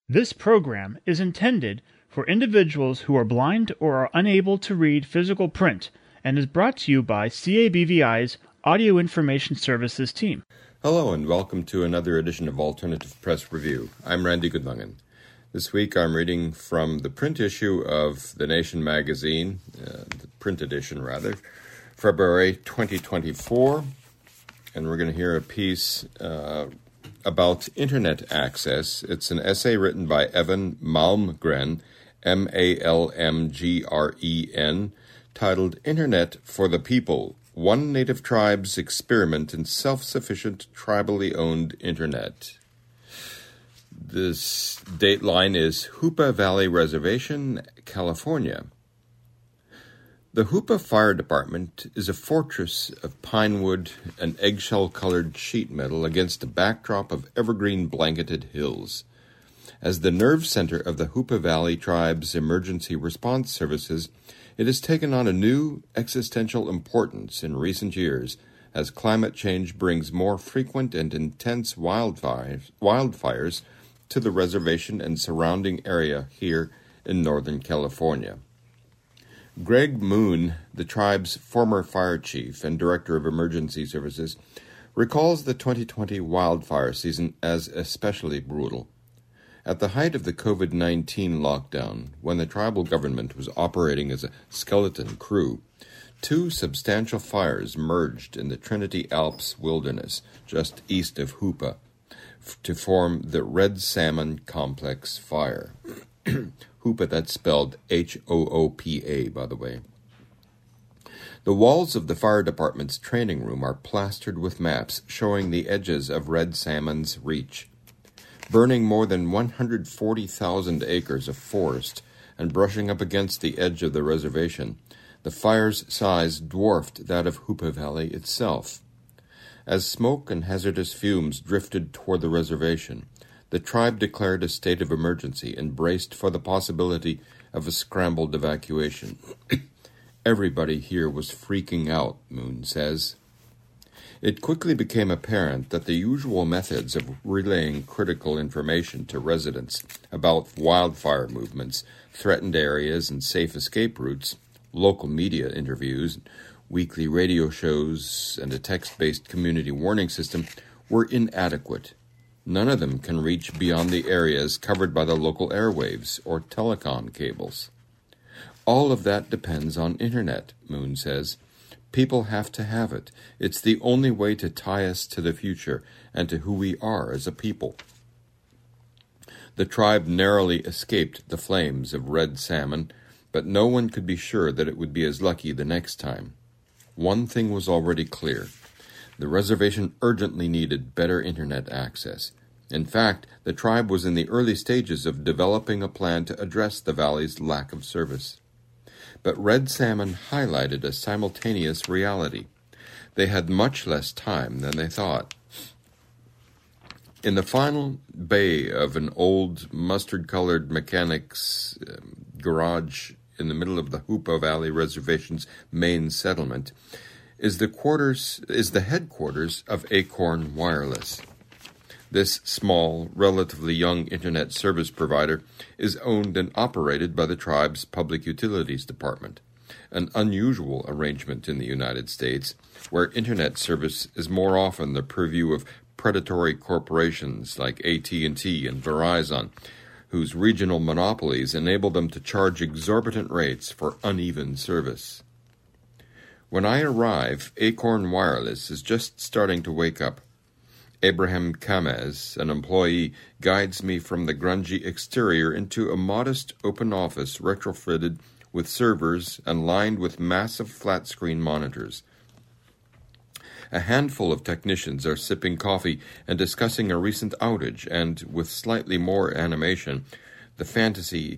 This program is intended for individuals who are blind or are unable to read physical print and is brought to you by CABVI's Audio Information Services team. Hello and welcome to another edition of Alternative Press Review. I'm Randy Goodlungen. This week I'm reading from the print issue of The Nation magazine, the print edition rather, February 2024, and we're going to hear a piece about Internet access. It's an essay written by Evan Malmgren, Malmgren, titled Internet for the People, One Native Tribe's Experiment in Self-Sufficient Tribally Owned Internet. This dateline is Hoopa Valley Reservation, California. The Hoopa Fire Department is a fortress of pine wood and eggshell-colored sheet metal against a backdrop of evergreen-blanketed hills. As the nerve center of the Hoopa Valley Tribe's emergency response services, it has taken on a new existential importance in recent years as climate change brings more frequent and intense wildfires to the reservation and surrounding area here in Northern California. Greg Moon, the tribe's former fire chief and director of emergency services, recalls the 2020 wildfire season as especially brutal. At the height of the COVID-19 lockdown, when the tribal government was operating as a skeleton crew, two substantial fires merged in the Trinity Alps wilderness just east of Hoopa to form the Red Salmon Complex Fire. Hoopa, that's spelled H-O-O-P-A, by the way. The walls of the fire department's training room are plastered with maps showing the edges of Red Salmon's reach. Burning more than 140,000 acres of forest and brushing up against the edge of the reservation, the fire's size dwarfed that of Hoopa Valley itself. As smoke and hazardous fumes drifted toward the reservation, the tribe declared a state of emergency and braced for the possibility of a scrambled evacuation. Everybody here was freaking out, Moon says. It quickly became apparent that the usual methods of relaying critical information to residents about wildfire movements, threatened areas, and safe escape routes, local media interviews, weekly radio shows, and a text-based community warning system were inadequate. None of them can reach beyond the areas covered by the local airwaves or telecom cables. All of that depends on Internet, Moon says. People have to have it. It's the only way to tie us to the future and to who we are as a people. The tribe narrowly escaped the flames of Red Salmon, but no one could be sure that it would be as lucky the next time. One thing was already clear. The reservation urgently needed better Internet access. In fact, the tribe was in the early stages of developing a plan to address the valley's lack of service. But Red Salmon highlighted a simultaneous reality. They had much less time than they thought. In the final bay of an old mustard-colored mechanic's garage in the middle of the Hoopa Valley Reservation's main settlement is the headquarters of Acorn Wireless. This small, relatively young Internet service provider is owned and operated by the tribe's Public Utilities Department, an unusual arrangement in the United States, where Internet service is more often the purview of predatory corporations like AT&T and Verizon, whose regional monopolies enable them to charge exorbitant rates for uneven service. When I arrive, Acorn Wireless is just starting to wake up. Abraham Kamez, an employee, guides me from the grungy exterior into a modest open office retrofitted with servers and lined with massive flat-screen monitors. A handful of technicians are sipping coffee and discussing a recent outage and, with slightly more animation, the fantasy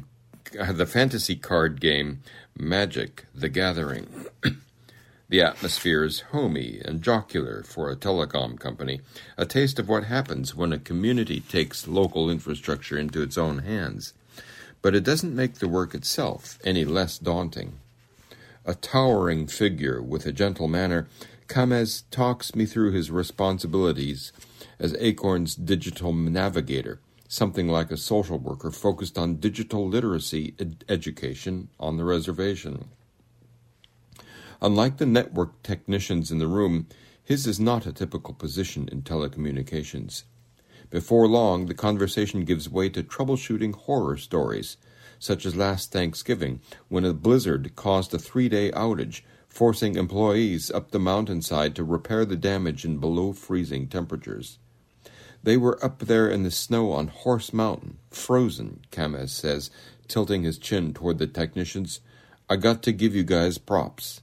card game Magic: The Gathering. The atmosphere is homey and jocular for a telecom company, a taste of what happens when a community takes local infrastructure into its own hands. But it doesn't make the work itself any less daunting. A towering figure with a gentle manner, Kamez talks me through his responsibilities as Acorn's digital navigator, something like a social worker focused on digital literacy education on the reservation. Unlike the network technicians in the room, his is not a typical position in telecommunications. Before long, the conversation gives way to troubleshooting horror stories, such as last Thanksgiving, when a blizzard caused a 3-day outage, forcing employees up the mountainside to repair the damage in below-freezing temperatures. They were up there in the snow on Horse Mountain, frozen, Kames says, tilting his chin toward the technicians. I got to give you guys props.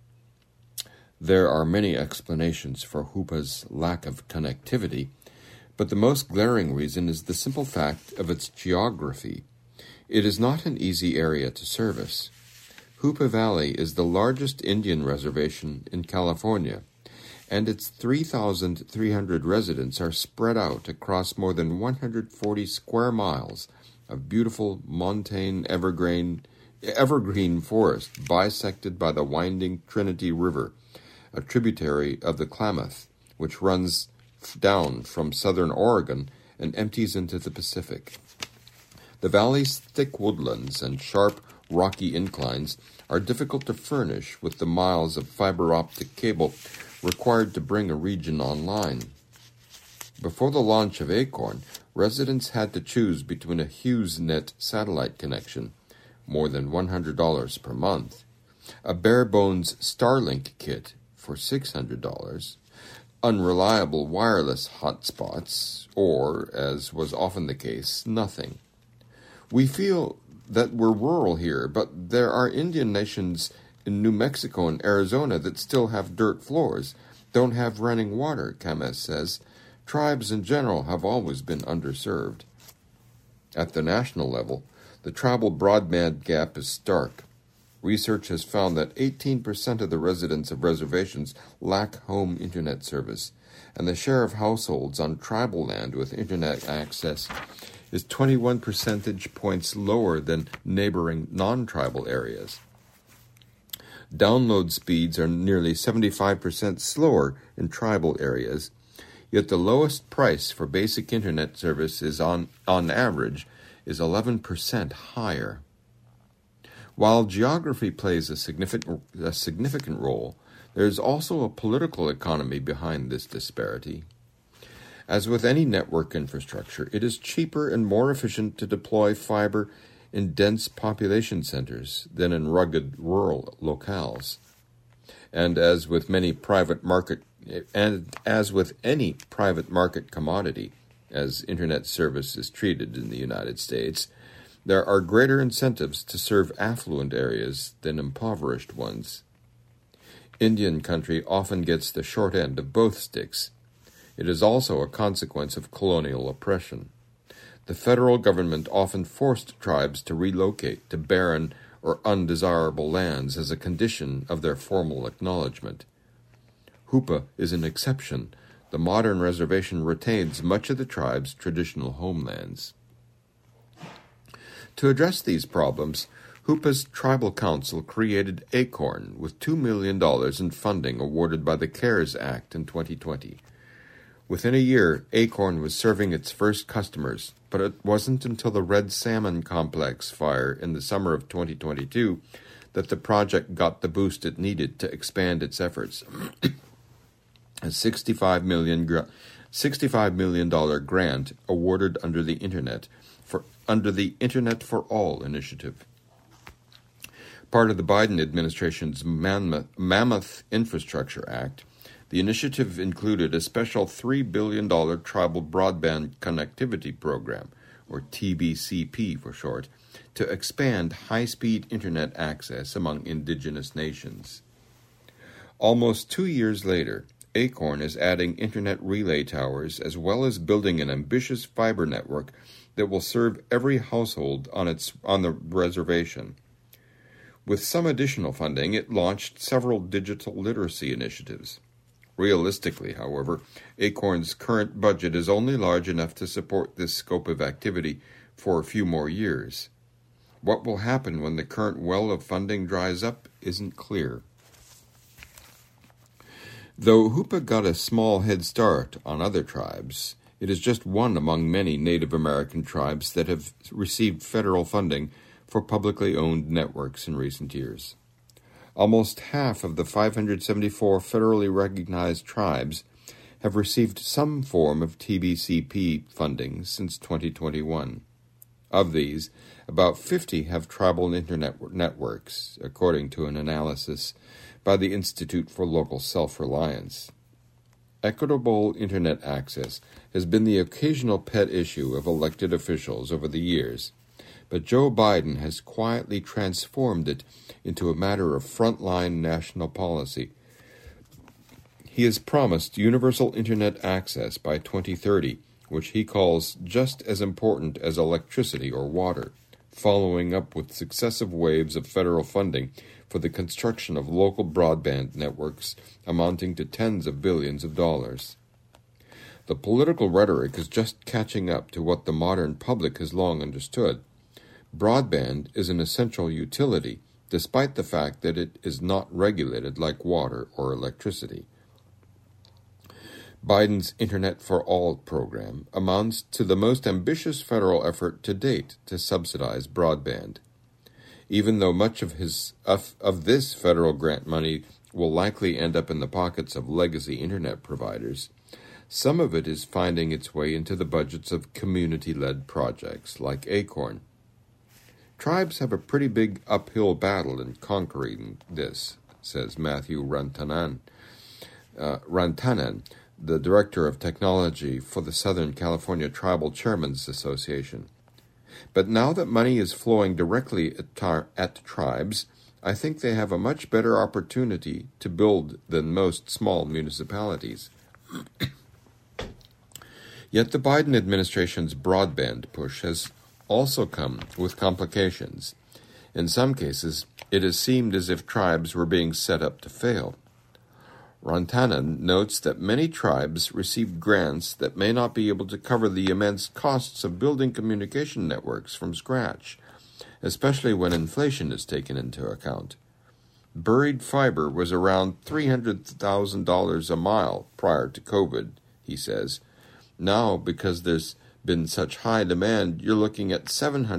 There are many explanations for Hoopa's lack of connectivity, but the most glaring reason is the simple fact of its geography. It is not an easy area to service. Hoopa Valley is the largest Indian reservation in California, and its 3,300 residents are spread out across more than 140 square miles of beautiful montane evergreen forest bisected by the winding Trinity River, a tributary of the Klamath, which runs down from southern Oregon and empties into the Pacific. The valley's thick woodlands and sharp, rocky inclines are difficult to furnish with the miles of fiber optic cable required to bring a region online. Before the launch of Acorn, residents had to choose between a HughesNet satellite connection, more than $100 per month, a bare-bones Starlink kit for $600, unreliable wireless hotspots, or, as was often the case, nothing. We feel that we're rural here, but there are Indian nations in New Mexico and Arizona that still have dirt floors, don't have running water, Kames says. Tribes in general have always been underserved. At the national level, the tribal broadband gap is stark. Research has found that 18% of the residents of reservations lack home internet service, and the share of households on tribal land with internet access is 21 percentage points lower than neighboring non-tribal areas. Download speeds are nearly 75% slower in tribal areas, yet the lowest price for basic internet service is on average is 11% higher. While geography plays a significant role, there is also a political economy behind this disparity. As with any network infrastructure, it is cheaper and more efficient to deploy fiber in dense population centers than in rugged rural locales. And as with any private market commodity, as internet service is treated in the United States, there are greater incentives to serve affluent areas than impoverished ones. Indian country often gets the short end of both sticks. It is also a consequence of colonial oppression. The federal government often forced tribes to relocate to barren or undesirable lands as a condition of their formal acknowledgement. Hoopa is an exception. The modern reservation retains much of the tribe's traditional homelands. To address these problems, Hoopa's Tribal Council created Acorn with $2 million in funding awarded by the CARES Act in 2020. Within a year, Acorn was serving its first customers, but it wasn't until the Red Salmon Complex fire in the summer of 2022 that the project got the boost it needed to expand its efforts. A $65 million grant awarded under the Internet for All initiative. Part of the Biden administration's Mammoth Infrastructure Act, the initiative included a special $3 billion Tribal Broadband Connectivity Program, or TBCP for short, to expand high-speed internet access among indigenous nations. Almost 2 years later, Acorn is adding internet relay towers as well as building an ambitious fiber network that will serve every household on the reservation. With some additional funding, it launched several digital literacy initiatives. Realistically, however, Acorn's current budget is only large enough to support this scope of activity for a few more years. What will happen when the current well of funding dries up isn't clear. Though Hoopa got a small head start on other tribes, It is just one among many Native American tribes that have received federal funding for publicly owned networks in recent years. Almost half of the 574 federally recognized tribes have received some form of TBCP funding since 2021. Of these, about 50 have tribal internet networks, according to an analysis by the Institute for Local Self-Reliance. Equitable internet access has been the occasional pet issue of elected officials over the years, but Joe Biden has quietly transformed it into a matter of frontline national policy. He has promised universal internet access by 2030, which he calls just as important as electricity or water, following up with successive waves of federal funding for the construction of local broadband networks amounting to tens of billions of dollars. The political rhetoric is just catching up to what the modern public has long understood. Broadband is an essential utility, despite the fact that it is not regulated like water or electricity. Biden's Internet for All program amounts to the most ambitious federal effort to date to subsidize broadband. Even though much of this federal grant money will likely end up in the pockets of legacy internet providers, some of it is finding its way into the budgets of community-led projects like Acorn. Tribes have a pretty big uphill battle in conquering this, says Matthew Rantanen, the Director of Technology for the Southern California Tribal Chairmen's Association. But now that money is flowing directly at tribes, I think they have a much better opportunity to build than most small municipalities. Yet the Biden administration's broadband push has also come with complications. In some cases, it has seemed as if tribes were being set up to fail. Rantanen notes that many tribes receive grants that may not be able to cover the immense costs of building communication networks from scratch, especially when inflation is taken into account. Buried fiber was around $300,000 a mile prior to COVID, he says. Now, because there's been such high demand, you're looking at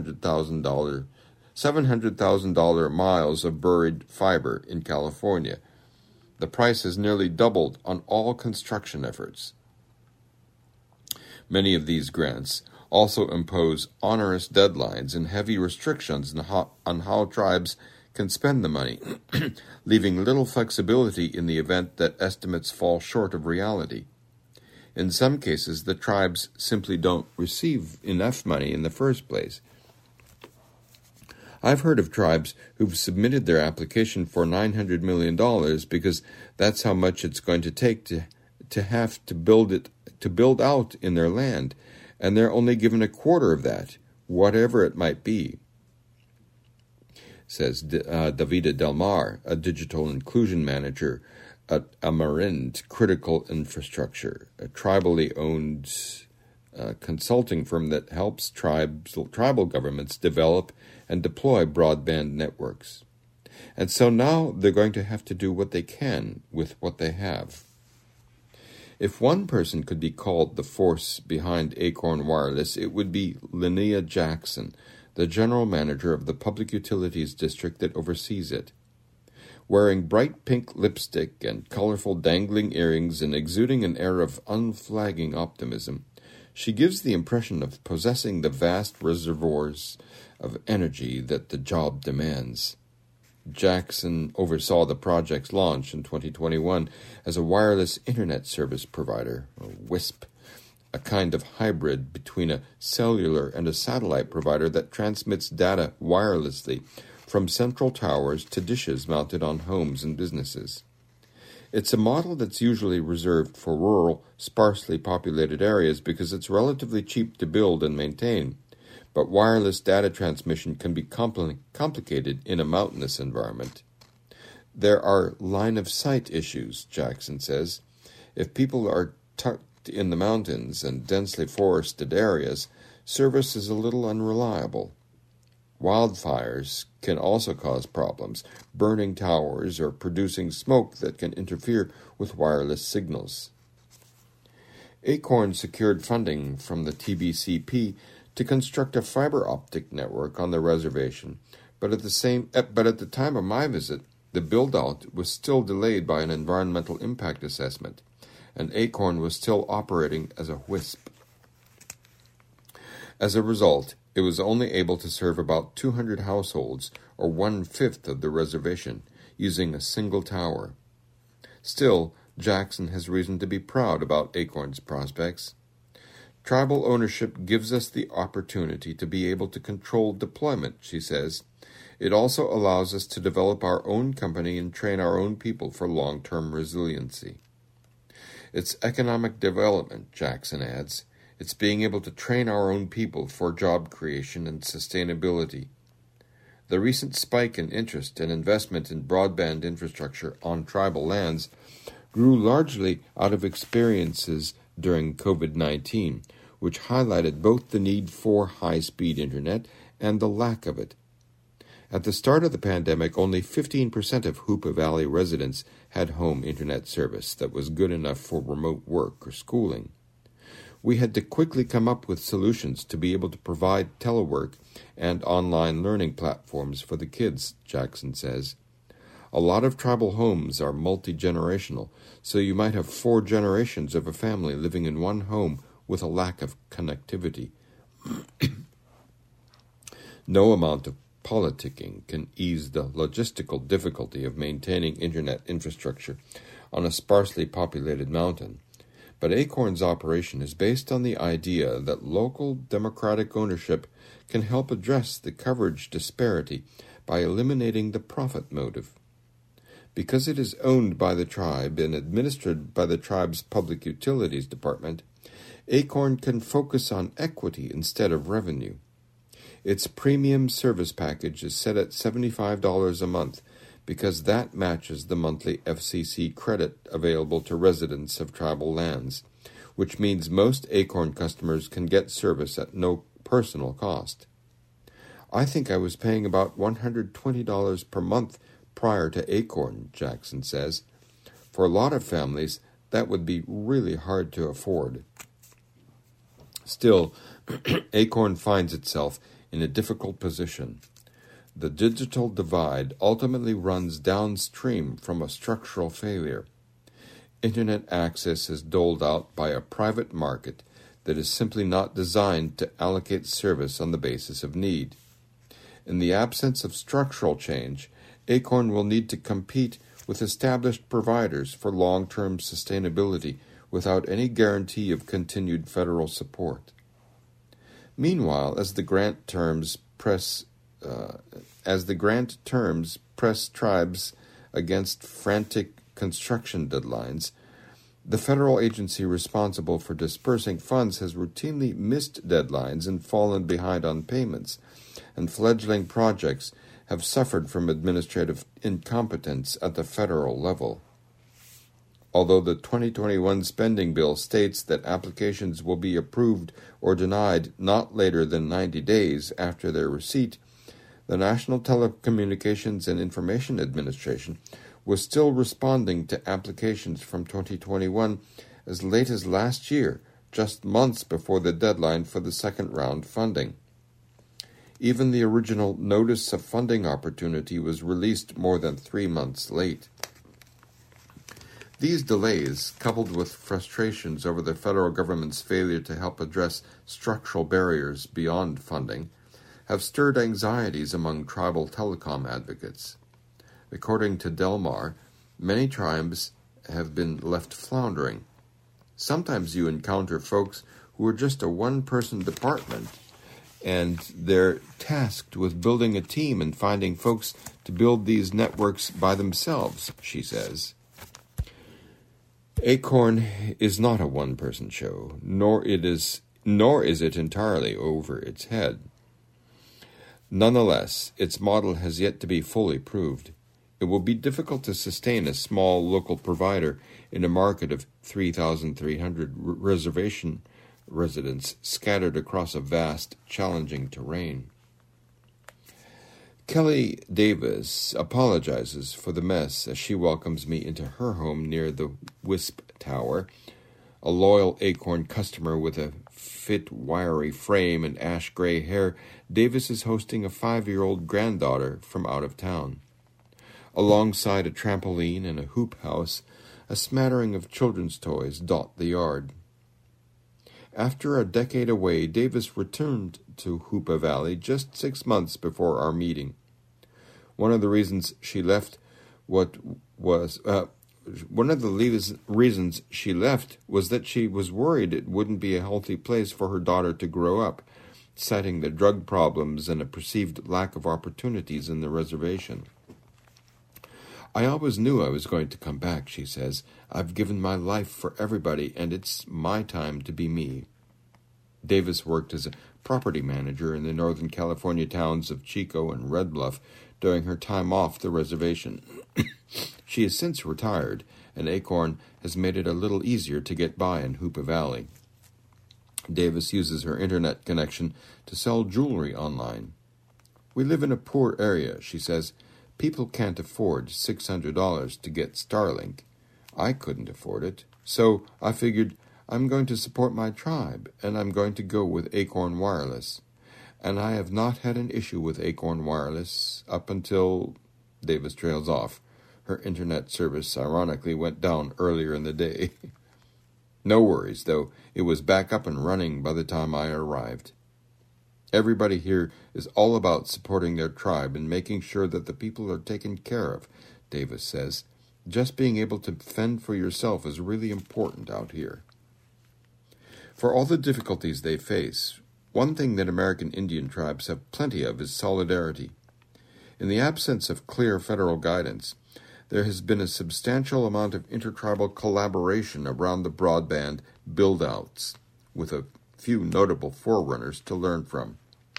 $700,000 miles of buried fiber in California. The price has nearly doubled on all construction efforts. Many of these grants also impose onerous deadlines and heavy restrictions on how tribes can spend the money, leaving little flexibility in the event that estimates fall short of reality. In some cases, the tribes simply don't receive enough money in the first place. I've heard of tribes who've submitted their application for $900 million because that's how much it's going to take to have to build out in their land, and they're only given a quarter of that, whatever it might be, says Davida Del Mar, a digital inclusion manager at Amerind Critical Infrastructure, a tribally owned consulting firm that helps tribal governments develop and deploy broadband networks. And so now they're going to have to do what they can with what they have. If one person could be called the force behind Acorn Wireless, it would be Linnea Jackson, the general manager of the Public Utilities District that oversees it. Wearing bright pink lipstick and colorful dangling earrings and exuding an air of unflagging optimism, she gives the impression of possessing the vast reservoirs of energy that the job demands. Jackson oversaw the project's launch in 2021 as a wireless internet service provider, or WISP, a kind of hybrid between a cellular and a satellite provider that transmits data wirelessly from central towers to dishes mounted on homes and businesses. It's a model that's usually reserved for rural, sparsely populated areas because it's relatively cheap to build and maintain. But wireless data transmission can be complicated in a mountainous environment. There are line-of-sight issues, Jackson says. If people are tucked in the mountains and densely forested areas, service is a little unreliable. Wildfires can also cause problems, burning towers or producing smoke that can interfere with wireless signals. Acorn secured funding from the TBCP to construct a fiber optic network on the reservation, but at the time of my visit, the build-out was still delayed by an environmental impact assessment, and Acorn was still operating as a WISP. As a result, it was only able to serve about 200 households, or 1/5 of the reservation, using a single tower. Still, Jackson has reason to be proud about Acorn's prospects. Tribal ownership gives us the opportunity to be able to control deployment, she says. It also allows us to develop our own company and train our own people for long-term resiliency. It's economic development, Jackson adds. It's being able to train our own people for job creation and sustainability. The recent spike in interest and investment in broadband infrastructure on tribal lands grew largely out of experiences during COVID-19, which highlighted both the need for high-speed internet and the lack of it. At the start of the pandemic, only 15% of Hoopa Valley residents had home internet service that was good enough for remote work or schooling. We had to quickly come up with solutions to be able to provide telework and online learning platforms for the kids, Jackson says. A lot of tribal homes are multi-generational, so you might have 4 generations of a family living in one home with a lack of connectivity. No amount of politicking can ease the logistical difficulty of maintaining internet infrastructure on a sparsely populated mountain. But Acorn's operation is based on the idea that local democratic ownership can help address the coverage disparity by eliminating the profit motive. Because it is owned by the tribe and administered by the tribe's Public Utilities Department, Acorn can focus on equity instead of revenue. Its premium service package is set at $75 a month because that matches the monthly FCC credit available to residents of tribal lands, which means most Acorn customers can get service at no personal cost. I think I was paying about $120 per month prior to Acorn, Jackson says. For a lot of families, that would be really hard to afford. Still, Acorn finds itself in a difficult position. The digital divide ultimately runs downstream from a structural failure. Internet access is doled out by a private market that is simply not designed to allocate service on the basis of need. In the absence of structural change, Acorn will need to compete with established providers for long-term sustainability without any guarantee of continued federal support. Meanwhile, as the grant terms press tribes against frantic construction deadlines, the federal agency responsible for dispersing funds has routinely missed deadlines and fallen behind on payments, and fledgling projects have suffered from administrative incompetence at the federal level. Although the 2021 spending bill states that applications will be approved or denied not later than 90 days after their receipt, the National Telecommunications and Information Administration was still responding to applications from 2021 as late as last year, just months before the deadline for the second round funding. Even the original Notice of Funding Opportunity was released more than 3 months late. These delays, coupled with frustrations over the federal government's failure to help address structural barriers beyond funding, have stirred anxieties among tribal telecom advocates. According to Delmar, many tribes have been left floundering. Sometimes you encounter folks who are just a one-person department, and they're tasked with building a team and finding folks to build these networks by themselves, she says. Acorn is not a one-person show, nor is it entirely over its head. Nonetheless, its model has yet to be fully proved. It will be difficult to sustain a small local provider in a market of 3,300 reservation residents scattered across a vast, challenging terrain. Kelly Davis apologizes for the mess as she welcomes me into her home near the WISP Tower, A loyal Acorn customer with a fit, wiry frame and ash-gray hair, Davis is hosting a 5-year-old granddaughter from out of town. Alongside a trampoline and a hoop house, a smattering of children's toys dot the yard. After a decade away, Davis returned to Hoopa Valley just 6 months before our meeting. One of the reasons she left was that she was worried it wouldn't be a healthy place for her daughter to grow up, citing the drug problems and a perceived lack of opportunities in the reservation. I always knew I was going to come back, she says. I've given my life for everybody, and it's my time to be me. Davis worked as a property manager in the Northern California towns of Chico and Red Bluff during her time off the reservation. She has since retired, and Acorn has made it a little easier to get by in Hoopa Valley. Davis uses her internet connection to sell jewelry online. We live in a poor area, she says. People can't afford $600 to get Starlink. I couldn't afford it, so I figured I'm going to support my tribe, and I'm going to go with Acorn Wireless. And I have not had an issue with Acorn Wireless up until... Davis trails off. Her internet service ironically went down earlier in the day. No worries, though. It was back up and running by the time I arrived. Everybody here is all about supporting their tribe and making sure that the people are taken care of, Davis says. Just being able to fend for yourself is really important out here. For all the difficulties they face, one thing that American Indian tribes have plenty of is solidarity. In the absence of clear federal guidance, there has been a substantial amount of intertribal collaboration around the broadband build-outs, with a few notable forerunners to learn from.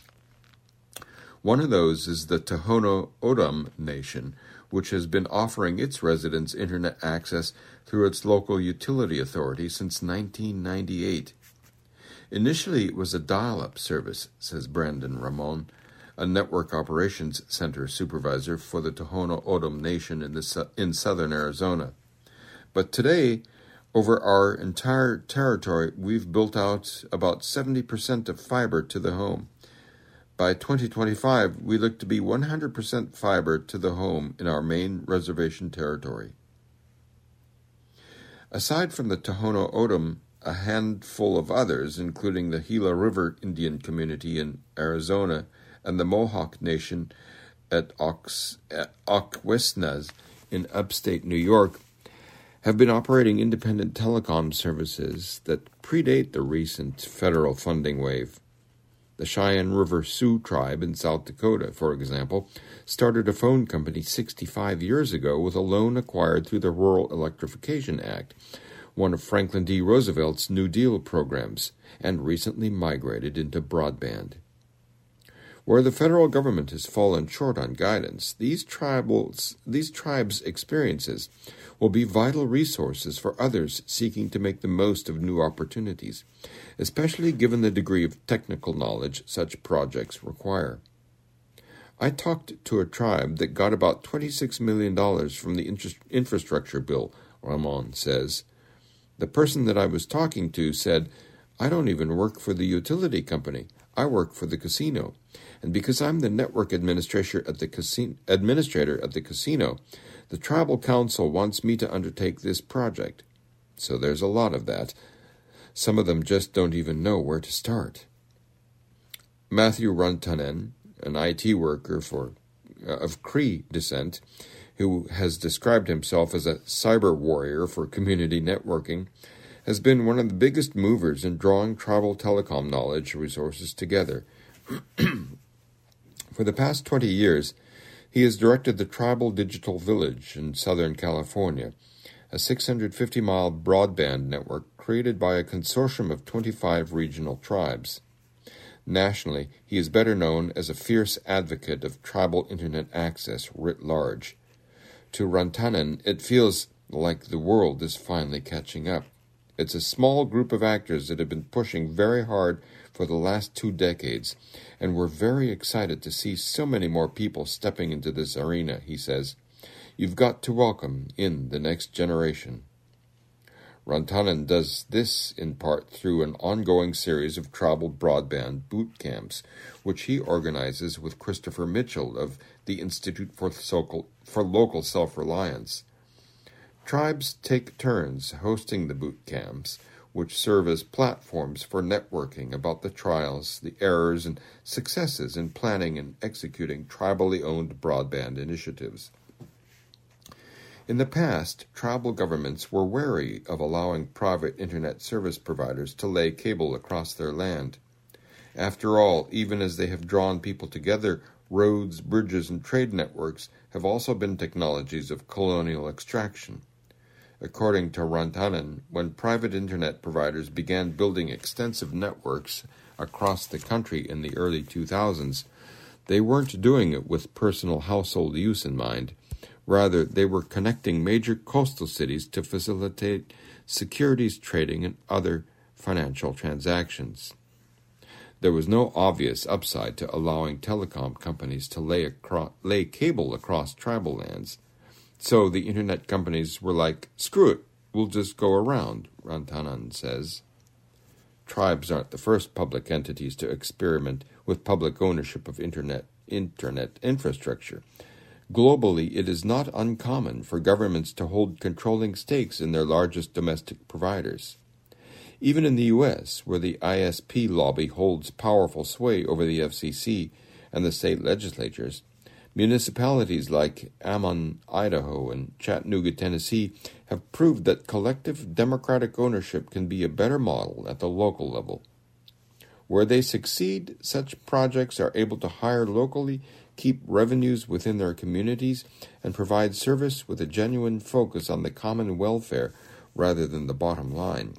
One of those is the Tohono O'odham Nation, which has been offering its residents internet access through its local utility authority since 1998. Initially, it was a dial-up service, says Brandon Ramon, a network operations center supervisor for the Tohono O'odham Nation in southern Arizona. But today, over our entire territory, we've built out about 70% of fiber to the home. By 2025, we look to be 100% fiber to the home in our main reservation territory. Aside from the Tohono O'odham, a handful of others, including the Gila River Indian community in Arizona and the Mohawk Nation at Akwesasne in upstate New York, have been operating independent telecom services that predate the recent federal funding wave. The Cheyenne River Sioux tribe in South Dakota, for example, started a phone company 65 years ago with a loan acquired through the Rural Electrification Act, one of Franklin D. Roosevelt's New Deal programs, and recently migrated into broadband. Where the federal government has fallen short on guidance, these tribes' experiences will be vital resources for others seeking to make the most of new opportunities, especially given the degree of technical knowledge such projects require. I talked to a tribe that got about $26 million from the infrastructure bill, Ramon says. The person that I was talking to said, I don't even work for the utility company. I work for the casino. And because I'm the network administrator at the casino, the tribal council wants me to undertake this project. So there's a lot of that. Some of them just don't even know where to start. Matthew Rantanen, an IT worker of Cree descent, who has described himself as a cyber warrior for community networking, has been one of the biggest movers in drawing tribal telecom knowledge resources together. For the past 20 years, he has directed the Tribal Digital Village in Southern California, a 650-mile broadband network created by a consortium of 25 regional tribes. Nationally, he is better known as a fierce advocate of tribal internet access writ large. To Rantanen, it feels like the world is finally catching up. It's a small group of actors that have been pushing very hard for the last 2 decades, and we're very excited to see so many more people stepping into this arena, he says. You've got to welcome in the next generation. Rantanen does this in part through an ongoing series of tribal broadband boot camps, which he organizes with Christopher Mitchell of the Institute for Local Self-Reliance. Tribes take turns hosting the boot camps, which serve as platforms for networking about the trials, the errors, and successes in planning and executing tribally owned broadband initiatives. In the past, tribal governments were wary of allowing private internet service providers to lay cable across their land. After all, even as they have drawn people together, roads, bridges, and trade networks have also been technologies of colonial extraction. According to Rantanen, when private internet providers began building extensive networks across the country in the early 2000s, they weren't doing it with personal household use in mind. Rather, they were connecting major coastal cities to facilitate securities trading and other financial transactions. There was no obvious upside to allowing telecom companies to lay cable across tribal lands. So the internet companies were like, screw it, we'll just go around, Rantanen says. Tribes aren't the first public entities to experiment with public ownership of internet infrastructure. Globally, it is not uncommon for governments to hold controlling stakes in their largest domestic providers. Even in the U.S., where the ISP lobby holds powerful sway over the FCC and the state legislatures, municipalities like Ammon, Idaho, and Chattanooga, Tennessee, have proved that collective democratic ownership can be a better model at the local level. Where they succeed, such projects are able to hire locally, keep revenues within their communities, and provide service with a genuine focus on the common welfare rather than the bottom line.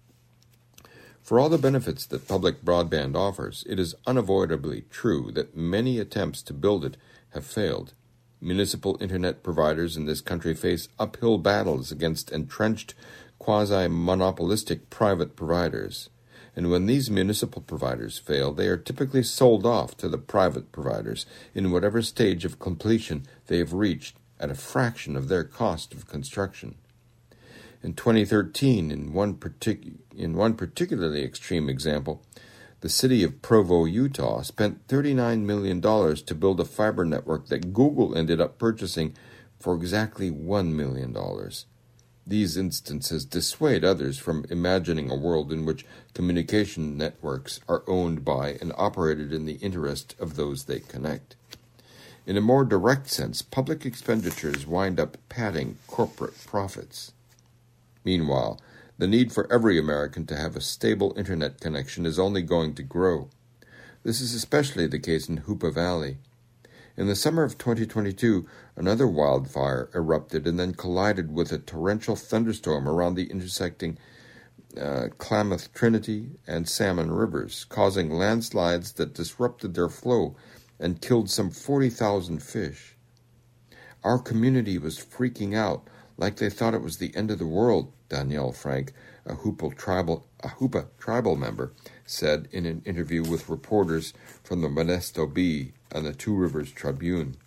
For all the benefits that public broadband offers, it is unavoidably true that many attempts to build it have failed. Municipal internet providers in this country face uphill battles against entrenched, quasi-monopolistic private providers. And when these municipal providers fail, they are typically sold off to the private providers in whatever stage of completion they have reached at a fraction of their cost of construction. In 2013, in one particularly extreme example, the city of Provo, Utah, spent $39 million to build a fiber network that Google ended up purchasing for exactly $1 million. These instances dissuade others from imagining a world in which communication networks are owned by and operated in the interest of those they connect. In a more direct sense, public expenditures wind up padding corporate profits. Meanwhile, the need for every American to have a stable internet connection is only going to grow. This is especially the case in Hoopa Valley. In the summer of 2022, another wildfire erupted and then collided with a torrential thunderstorm around the intersecting Klamath Trinity and Salmon rivers, causing landslides that disrupted their flow and killed some 40,000 fish. Our community was freaking out like they thought it was the end of the world, Danielle Frank, a Hoopa tribal member, said in an interview with reporters from the Modesto Bee and the Two Rivers Tribune.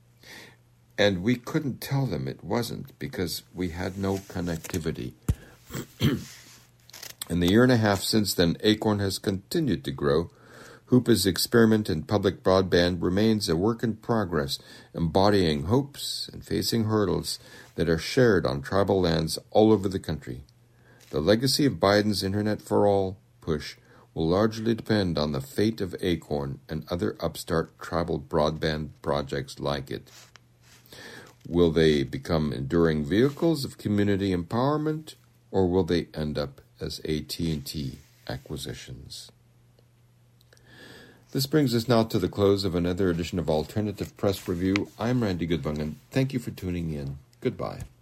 And we couldn't tell them it wasn't because we had no connectivity. In the year and a half since then, Acorn has continued to grow. Hoopa's experiment in public broadband remains a work in progress, embodying hopes and facing hurdles that are shared on tribal lands all over the country. The legacy of Biden's Internet for All push will largely depend on the fate of Acorn and other upstart tribal broadband projects like it. Will they become enduring vehicles of community empowerment, or will they end up as AT&T acquisitions? This brings us now to the close of another edition of Alternative Press Review. I'm Randy Goodwin, and thank you for tuning in. Goodbye.